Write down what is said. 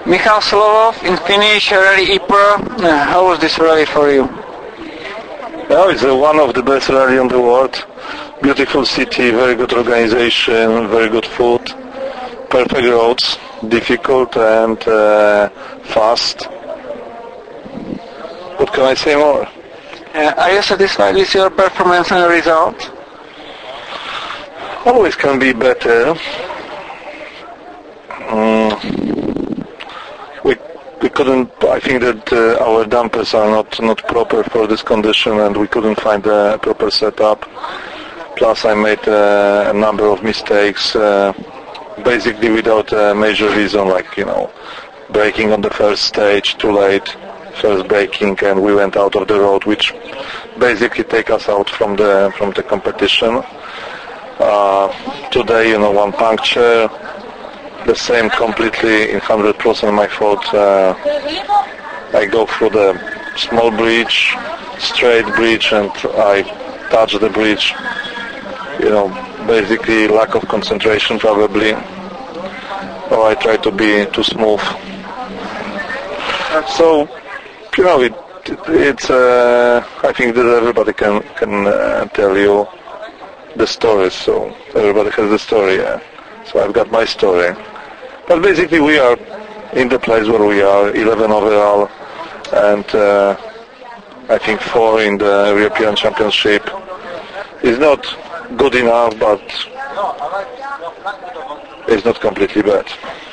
Michal Slovov in Finnish Rally Ypres. How was this rally for you? Well, it's one of the best rally in the world. Beautiful city, very good organization, very good food, perfect roads, difficult and fast. What can I say more? Are you satisfied with your performance and result? Always can be better. We couldn't. I think that our dampers are not proper for this condition, and we couldn't find a proper setup. Plus, I made a number of mistakes, basically without a major reason, like braking on the first stage too late, first braking, and we went out of the road, which basically take us out from the competition. Today, one puncture. The same completely in 100% my fault. I go through the small bridge, straight bridge, and I touch the bridge. Basically lack of concentration probably, or I try to be too smooth. So, it's. I think that everybody can tell you the story. So everybody has the story. Yeah. So I've got my story. But basically we are in the place where we are, 11 overall, and I think 4 in the European Championship. It's not good enough, but it's not completely bad.